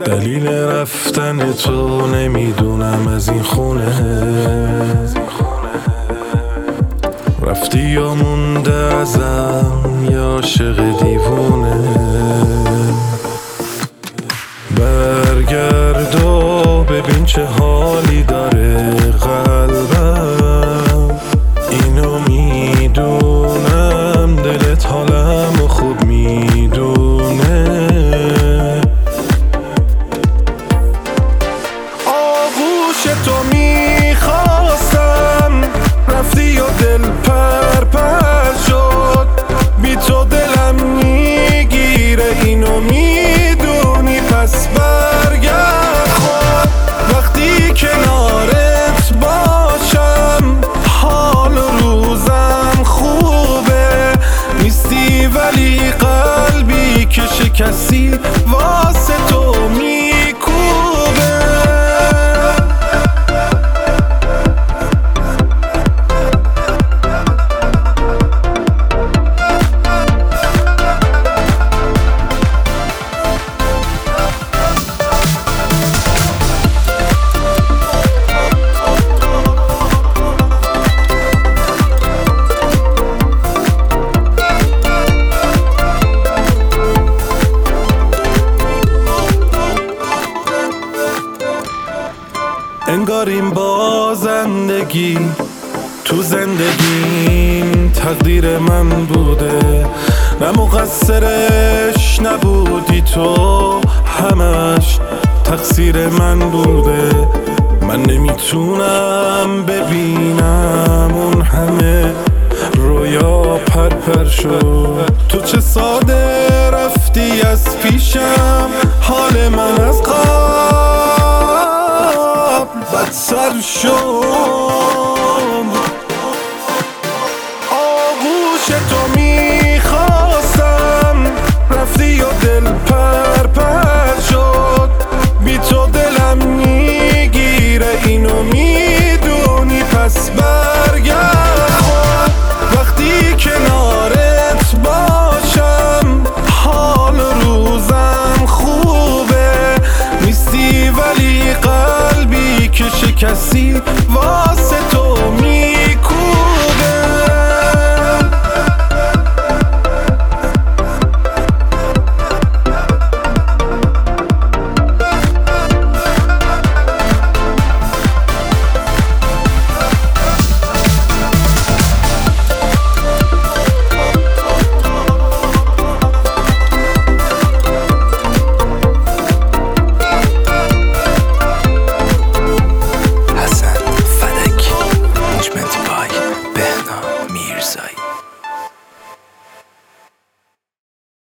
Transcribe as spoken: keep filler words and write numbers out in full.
دلیل رفتن تو نمیدونم از این خونه، رفتی یا مونده ازم یا عاشق دیوونه. برگرد و ببین چه حالی داره قلبم، اینو میدونم دلت حالمو خوب میدونه. آغوش تو میخواستم رفتی و دل پر پر شد، بی تو دلم میگیره اینو میدونی، پس برگرد خود وقتی کنارت باشم، حال و روزم خوبه، نیستی ولی قلبی که شکستی واسه تو میکوبه. انگار این بازندگی تو زندگیم تقدیر من بوده، نه مقصرش نبودی تو، همش تقصیر من بوده. من نمیتونم ببینم اون همه رویا پرپر شد، تو چه ساده رفتی از پیشم، حال من از قبل بدتر شد.